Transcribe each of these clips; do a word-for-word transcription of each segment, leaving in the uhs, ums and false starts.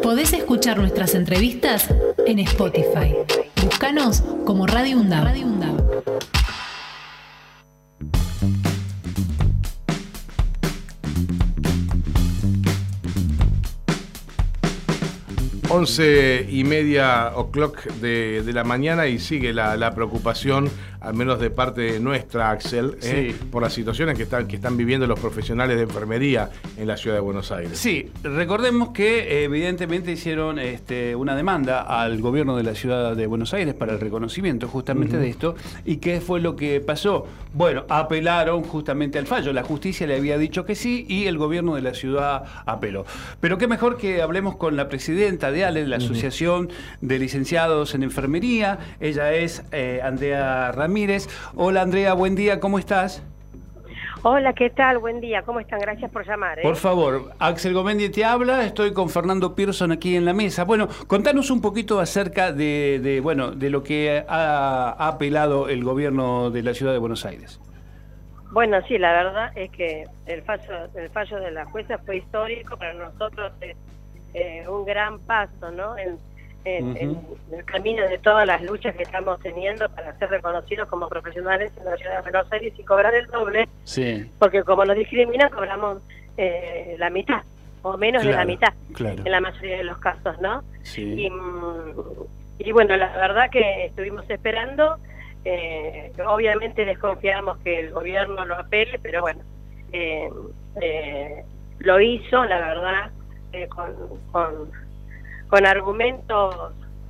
Podés escuchar nuestras entrevistas en Spotify. Búscanos como Radio UNDAB. Radio UNDAB. Once y media o'clock de, de la mañana y sigue la, la preocupación, al menos de parte nuestra, Axel, sí. eh, por las situaciones que están, que están viviendo los profesionales de enfermería en la ciudad de Buenos Aires. Sí, recordemos que evidentemente hicieron este, una demanda al gobierno de la ciudad de Buenos Aires para el reconocimiento justamente uh-huh. de esto. ¿Y qué fue lo que pasó? Bueno, apelaron justamente al fallo. La justicia le había dicho que sí y el gobierno de la ciudad apeló. Pero qué mejor que hablemos con la presidenta de ALE, la Asociación uh-huh. de Licenciados en Enfermería. Ella es eh, Andrea Ramírez. Hola Andrea, buen día, ¿cómo estás? Hola, ¿qué tal? Buen día, ¿cómo están? Gracias por llamar. ¿eh? Por favor, Axel Gomendi te habla, estoy con Fernando Pearson aquí en la mesa. Bueno, contanos un poquito acerca de, de, bueno, de lo que ha, ha apelado el gobierno de la ciudad de Buenos Aires. Bueno, sí, la verdad es que el fallo, el fallo de la jueza fue histórico para nosotros, es eh, un gran paso, ¿no? En, En, uh-huh. en el camino de todas las luchas que estamos teniendo para ser reconocidos como profesionales en la ciudad de Buenos Aires y cobrar el doble, sí. porque como nos discriminan cobramos eh, la mitad o menos claro, de la mitad claro. en la mayoría de los casos, ¿no? Sí. Y, y bueno, la verdad que estuvimos esperando, eh, obviamente desconfiamos que el gobierno lo apele, pero bueno, eh, eh, lo hizo, la verdad, eh, con... con con argumentos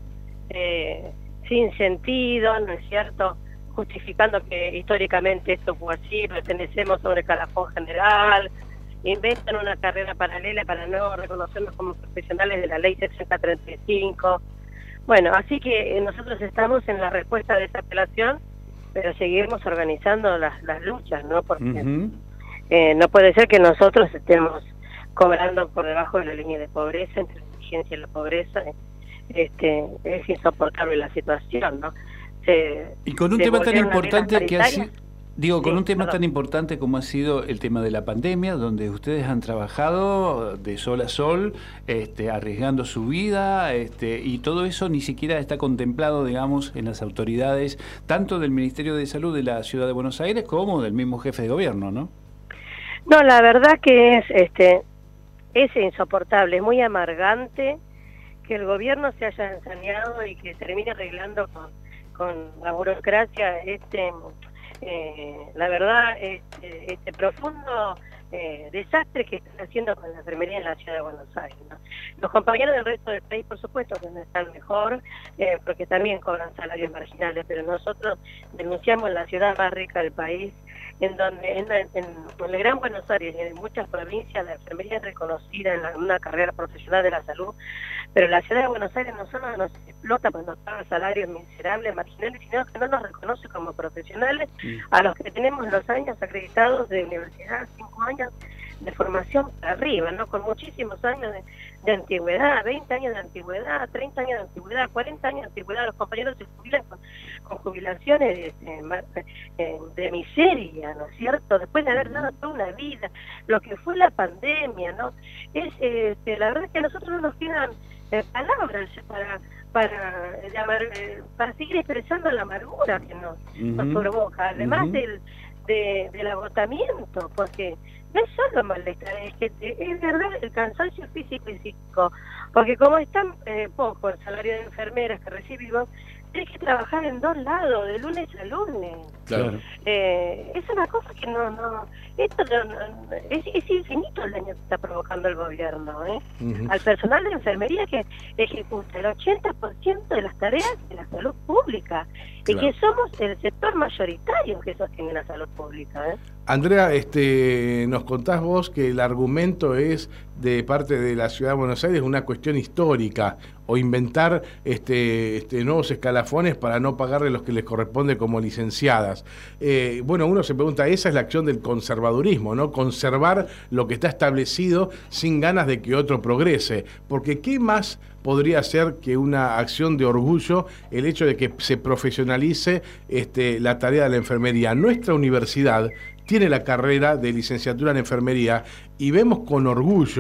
eh, sin sentido, ¿no es cierto?, justificando que históricamente esto fue así, pertenecemos sobre el calafón general, inventan una carrera paralela para no reconocernos como profesionales de la ley sesenta treinta y cinco. Bueno, así que nosotros estamos en la respuesta de esa apelación, pero seguimos organizando las, las luchas, ¿no? Porque uh-huh. eh, no puede ser que nosotros estemos cobrando por debajo de la línea de pobreza, entre la exigencia y la pobreza. Este, es insoportable la situación, ¿no? Se, y con un tema tan importante que ha sido, digo, con sí, un tema perdón. tan importante como ha sido el tema de la pandemia, donde ustedes han trabajado de sol a sol, este, arriesgando su vida, este, y todo eso ni siquiera está contemplado, digamos, en las autoridades, tanto del Ministerio de Salud de la Ciudad de Buenos Aires como del mismo jefe de gobierno, ¿no? No, la verdad que es, este, es insoportable, es muy amargante que el gobierno se haya ensañado y que termine arreglando con, con la burocracia este, eh, la verdad, este, este profundo eh, desastre que están haciendo con la enfermería en la ciudad de Buenos Aires, ¿no? Los compañeros del resto del país, por supuesto, que no están mejor, eh, porque también cobran salarios marginales, pero nosotros denunciamos la ciudad más rica del país, en donde en, en, en el Gran Buenos Aires y en muchas provincias la enfermería es reconocida en, la, en una carrera profesional de la salud, pero la ciudad de Buenos Aires no solo nos explota porque nos paga salarios miserables, marginales, sino que no nos reconoce como profesionales sí. a los que tenemos los años acreditados de universidad, cinco años de formación para arriba, ¿no? Con muchísimos años de, de antigüedad, veinte años de antigüedad, treinta años de antigüedad, cuarenta años de antigüedad. Los compañeros se jubilan con, con jubilaciones de, de, de miseria, ¿no es cierto? Después de haber dado toda una vida, lo que fue la pandemia, ¿no? Es, este, la verdad es que a nosotros no nos quedan eh, palabras para para llamar, eh, para seguir expresando la amargura que nos, uh-huh. nos provoca, además uh-huh. del de, del agotamiento, porque no es solo malestar, es que es verdad el cansancio físico y psíquico, porque como es tan eh, poco el salario de enfermeras que recibimos, tienes que trabajar en dos lados, de lunes a lunes. Claro. Eh, es una cosa que no, no, esto no, no, es, es infinito el daño que está provocando el gobierno, ¿eh? Uh-huh. Al personal de enfermería que ejecuta el ochenta por ciento de las tareas de la salud pública, claro. y que somos el sector mayoritario que sostiene la salud pública, ¿eh? Andrea, este, nos contás vos que el argumento es de parte de la Ciudad de Buenos Aires una cuestión histórica, o inventar este, este, nuevos escalafones para no pagarle los que les corresponde como licenciadas. Eh, bueno, uno se pregunta, esa es la acción del conservadurismo, ¿no? Conservar lo que está establecido sin ganas de que otro progrese, porque ¿qué más podría ser que una acción de orgullo el hecho de que se profesionalice este, la tarea de la enfermería? Nuestra universidad tiene la carrera de licenciatura en enfermería y vemos con orgullo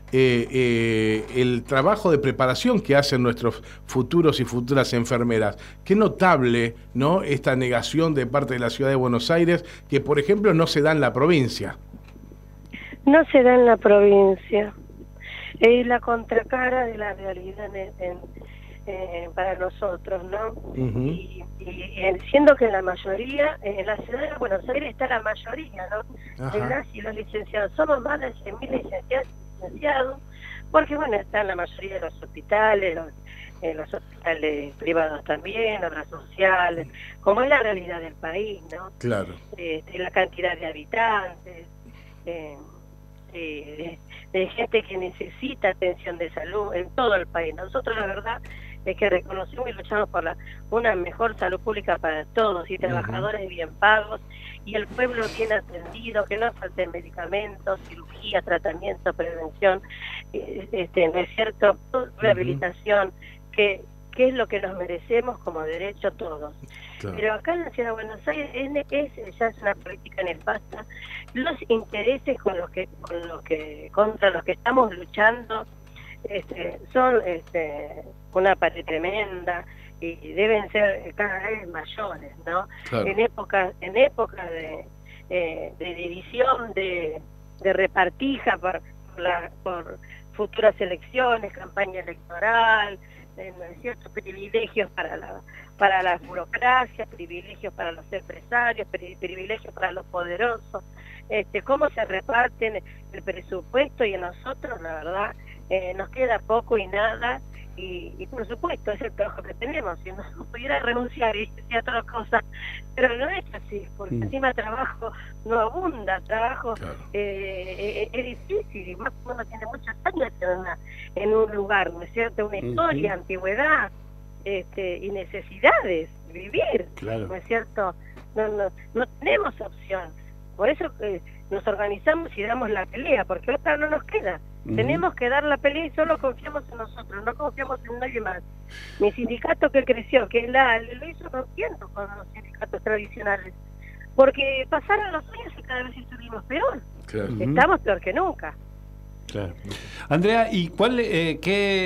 eh, eh, el trabajo de preparación que hacen nuestros futuros y futuras enfermeras. Qué notable, ¿no?, esta negación de parte de la Ciudad de Buenos Aires, que por ejemplo no se da en la provincia. No se da en la provincia. Es la contracara de la realidad en, en, eh, para nosotros, ¿no? Uh-huh. Y, y siendo que en la mayoría, en la ciudad de Buenos Aires está la mayoría, ¿no? De las y los licenciados. Somos más de cien mil licenciados y licenciados, porque bueno, están la mayoría de los hospitales, los, eh, los hospitales privados también, obras sociales, como es la realidad del país, ¿no? Claro. Eh, la cantidad de habitantes, eh, de, de gente que necesita atención de salud en todo el país. Nosotros la verdad es que reconocemos y luchamos por la, una mejor salud pública para todos, y trabajadores uh-huh. bien pagos, y el pueblo bien atendido, que no falten medicamentos, cirugía, tratamiento, prevención, este, ¿no es cierto?, rehabilitación, uh-huh. que, que es lo que nos merecemos como derecho todos. Claro. Pero acá en la Ciudad de Buenos Aires es, es, ya es una política nefasta. Los intereses con los que, con los que contra los que estamos luchando este, son este, una pared tremenda y deben ser cada vez mayores, ¿no? Claro. En época, en época de, eh, de división, de, de repartija por, por, la, por futuras elecciones, campaña electoral, eh, ¿no es cierto?, privilegios para la para la burocracia, privilegios para los empresarios, privilegios para los poderosos, este, cómo se reparten el presupuesto, y a nosotros la verdad eh, nos queda poco y nada, y, y por supuesto es el trabajo que tenemos. Si no pudiera renunciar y decir otra cosa, pero no es así, porque mm. encima trabajo no abunda, trabajo claro. eh, es, es difícil, y más cuando tiene muchos años en, una, en un lugar, ¿no es cierto?, una historia, uh-huh. antigüedad, Este, y necesidades, vivir, claro. ¿no es cierto? No, no, no tenemos opción. Por eso eh, nos organizamos y damos la pelea, porque otra no nos queda. Uh-huh. Tenemos que dar la pelea y solo confiamos en nosotros, no confiamos en nadie más. Mi sindicato que creció, que la, lo hizo rompiendo con los sindicatos tradicionales, porque pasaron los años y cada vez estuvimos peor. Claro. Estamos peor que nunca. Claro. Andrea, ¿y cuál, eh,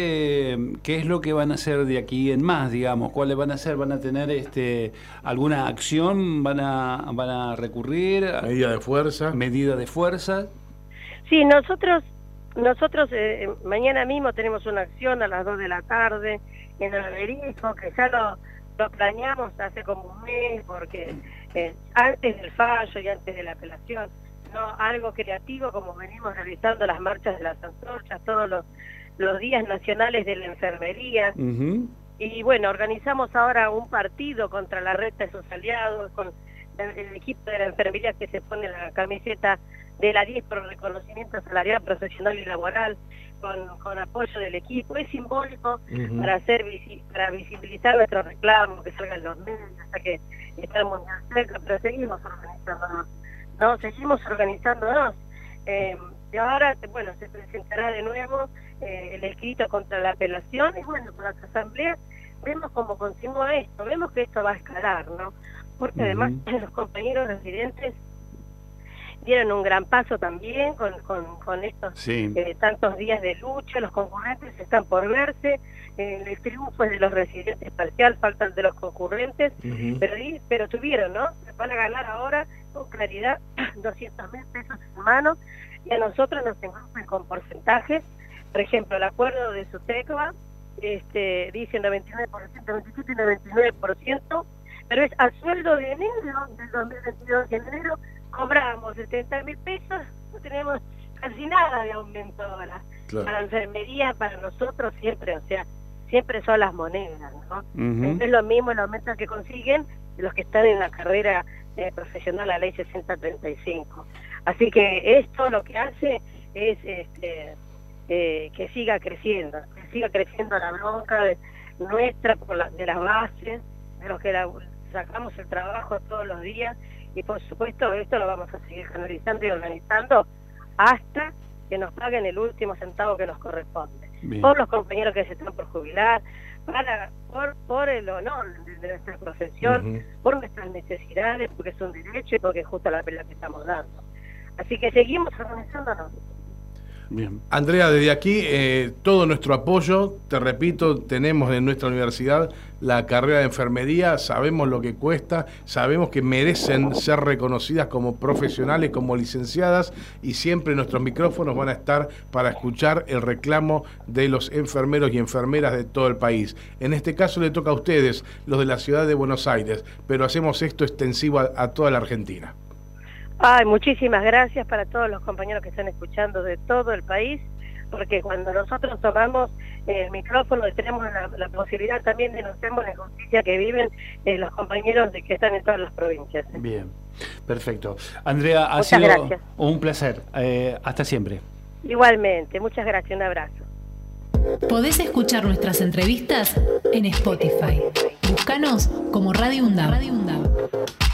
qué, qué es lo que van a hacer de aquí en más, digamos? ¿Cuáles van a hacer? ¿Van a tener este alguna acción? ¿Van a van a recurrir? ¿Medida de fuerza? ¿Medida de fuerza? Sí, nosotros nosotros eh, mañana mismo tenemos una acción a las dos de la tarde en el Alberijo, que ya lo, lo planeamos hace como un mes, porque eh, antes del fallo y antes de la apelación, no, algo creativo, como venimos realizando las marchas de las antorchas, todos los, los días nacionales de la enfermería. Uh-huh. Y bueno, organizamos ahora un partido contra la reta de sus aliados, con el, el equipo de la enfermería que se pone la camiseta de la diez por reconocimiento salarial, profesional y laboral, con, con apoyo del equipo. Es simbólico uh-huh. para hacer visi para visibilizar nuestros reclamos, que salgan los medios, hasta que estamos muy cerca, pero seguimos organizándonos. No, seguimos organizándonos. Eh, y ahora, bueno, se presentará de nuevo eh, el escrito contra la apelación, y bueno, con las asambleas vemos cómo continúa esto, vemos que esto va a escalar, ¿no? Porque uh-huh. además los compañeros residentes dieron un gran paso también con, con, con estos sí. eh, tantos días de lucha. Los concurrentes están por verse, eh, el triunfo es de los residentes parcial, faltan de los concurrentes, uh-huh. pero, pero tuvieron, ¿no? Se van a ganar ahora con claridad doscientos mil pesos en mano, y a nosotros nos engrupen con porcentajes. Por ejemplo, el acuerdo de SUTECBA este, dice noventa y nueve por ciento, veintisiete y noventa y nueve por ciento, pero es a sueldo de enero del dos mil veintidós. En enero cobramos setenta mil pesos, no tenemos casi nada de aumento ahora. Claro. Para la enfermería, para nosotros siempre, o sea, siempre son las monedas, ¿no? Uh-huh. No es lo mismo el aumento que consiguen los que están en la carrera eh, profesional, la ley sesenta treinta y cinco. Así que esto lo que hace es este, eh, que siga creciendo, que siga creciendo la bronca de, nuestra, por la, de las bases, de los que la, sacamos el trabajo todos los días, y por supuesto esto lo vamos a seguir canalizando y organizando hasta que nos paguen el último centavo que nos corresponde. Bien. Por los compañeros que se están por jubilar, para por, por el honor de nuestra profesión, uh-huh. por nuestras necesidades, porque es un derecho y porque es justo la pelea que estamos dando. Así que seguimos organizándonos. Bien. Andrea, desde aquí eh, todo nuestro apoyo, te repito, tenemos en nuestra universidad la carrera de enfermería, sabemos lo que cuesta, sabemos que merecen ser reconocidas como profesionales, como licenciadas, y siempre nuestros micrófonos van a estar para escuchar el reclamo de los enfermeros y enfermeras de todo el país. En este caso le toca a ustedes, los de la ciudad de Buenos Aires, pero hacemos esto extensivo a, a toda la Argentina. Ay, muchísimas gracias para todos los compañeros que están escuchando de todo el país, porque cuando nosotros tomamos el micrófono y tenemos la, la posibilidad también de denunciar la injusticia que viven eh, los compañeros de que están en todas las provincias. Bien, perfecto. Andrea, ha muchas sido gracias. Un placer. Eh, hasta siempre. Igualmente, muchas gracias, un abrazo. Podés escuchar nuestras entrevistas en Spotify. Búscanos como Radio UNDAB. Radio UNDAB.